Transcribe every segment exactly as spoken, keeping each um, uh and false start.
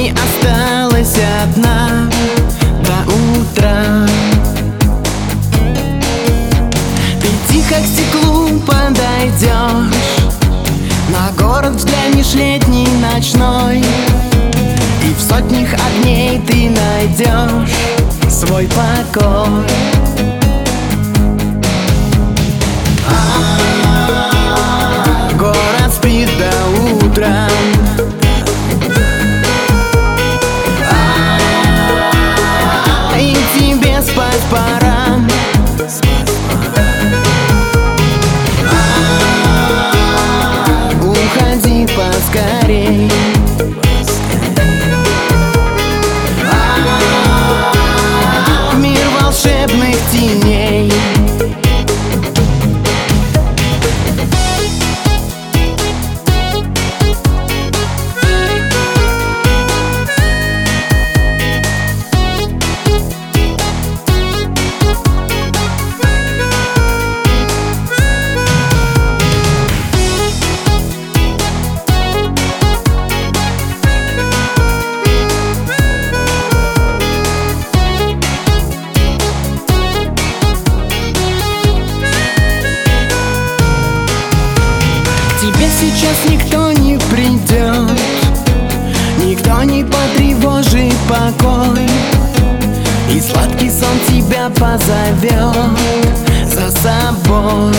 не осталась одна до утра. Ты тихо к стеклу подойдешь, на город взглянешь летний ночной, и в сотнях огней ты найдешь свой покой. Город спит до утра, и тебе спать пора. Уходи поскорей. В мир волшебных теней. Тебе сейчас никто не придет, никто не потревожит покой, и сладкий сон тебя позовет за собой.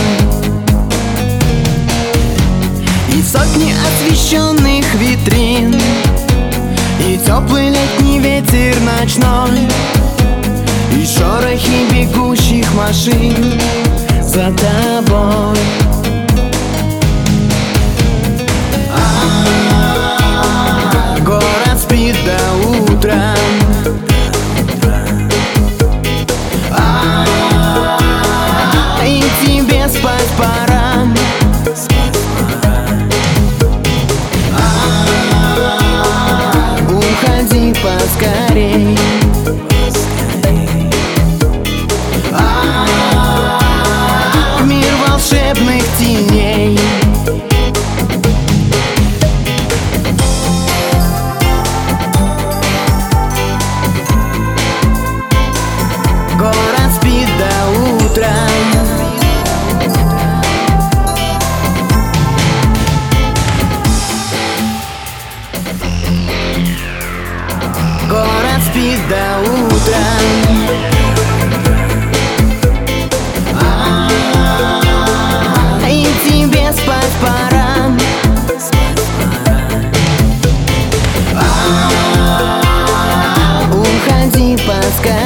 И сотни освещенных витрин, и теплый летний ветер ночной, и шорохи бегущих машин за тобой. Город спит до утра, и тебе спать пора. Уходи поскорей. В мир волшебных теней. Город спит до утра, город спит до утра, и тебе спать пора. Уходи поскорей.